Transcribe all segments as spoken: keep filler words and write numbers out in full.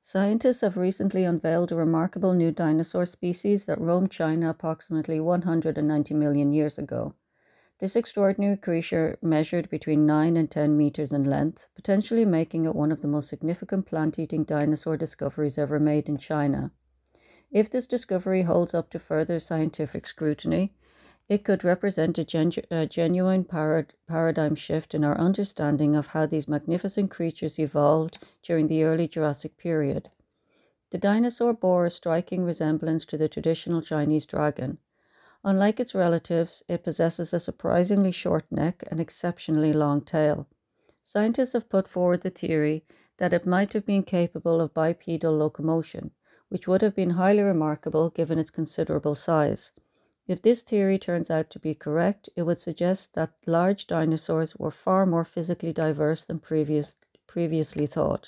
Scientists have recently unveiled a remarkable new dinosaur species that roamed China approximately one hundred ninety million years ago. This extraordinary creature measured between nine and ten meters in length, potentially making it one of the most significant plant-eating dinosaur discoveries ever made in China. If this discovery holds up to further scientific scrutiny, it could represent a, genu- a genuine parad- paradigm shift in our understanding of how these magnificent creatures evolved during the early Jurassic period. The dinosaur bore a striking resemblance to the traditional Chinese dragon. Unlike its relatives, it possesses a surprisingly short neck and exceptionally long tail. Scientists have put forward the theory that it might have been capable of bipedal locomotion, which would have been highly remarkable given its considerable size. If this theory turns out to be correct, it would suggest that large dinosaurs were far more physically diverse than previous, previously thought.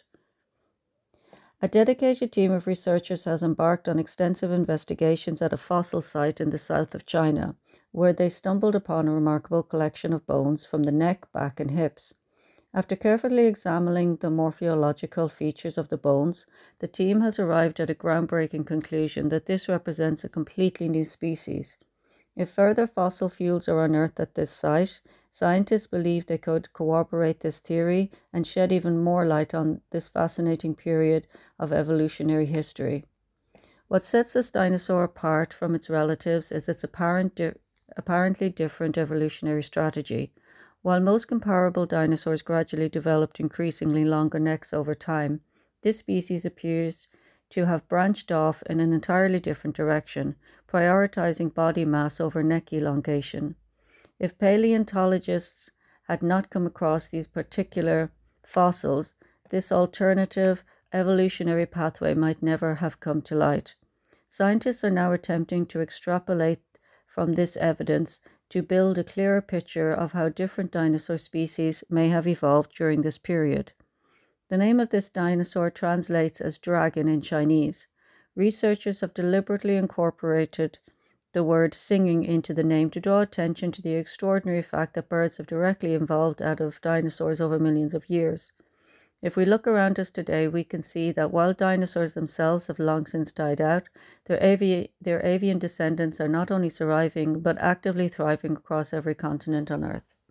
A dedicated team of researchers has embarked on extensive investigations at a fossil site in the south of China, where they stumbled upon a remarkable collection of bones from the neck, back, and hips. After carefully examining the morphological features of the bones, the team has arrived at a groundbreaking conclusion that this represents a completely new species. If further fossil fuels are unearthed at this site, scientists believe they could corroborate this theory and shed even more light on this fascinating period of evolutionary history. What sets this dinosaur apart from its relatives is its apparent di- apparently different evolutionary strategy. While most comparable dinosaurs gradually developed increasingly longer necks over time, this species appears to have branched off in an entirely different direction, prioritizing body mass over neck elongation. If paleontologists had not come across these particular fossils, this alternative evolutionary pathway might never have come to light. Scientists are now attempting to extrapolate from this evidence to build a clearer picture of how different dinosaur species may have evolved during this period. The name of this dinosaur translates as dragon in Chinese. Researchers have deliberately incorporated the word singing into the name to draw attention to the extraordinary fact that birds have directly evolved out of dinosaurs over millions of years. If we look around us today, we can see that while dinosaurs themselves have long since died out, their, avi- their avian descendants are not only surviving, but actively thriving across every continent on Earth.